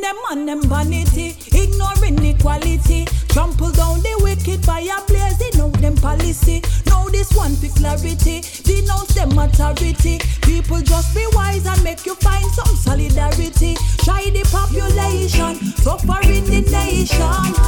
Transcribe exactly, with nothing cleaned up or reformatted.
them and them vanity, ignoring equality. Trample down the wicked by a blazing out them policy. Know this one for clarity, denounce them authority. People just be wise and make you find some solidarity. Try the population, suffering the nation.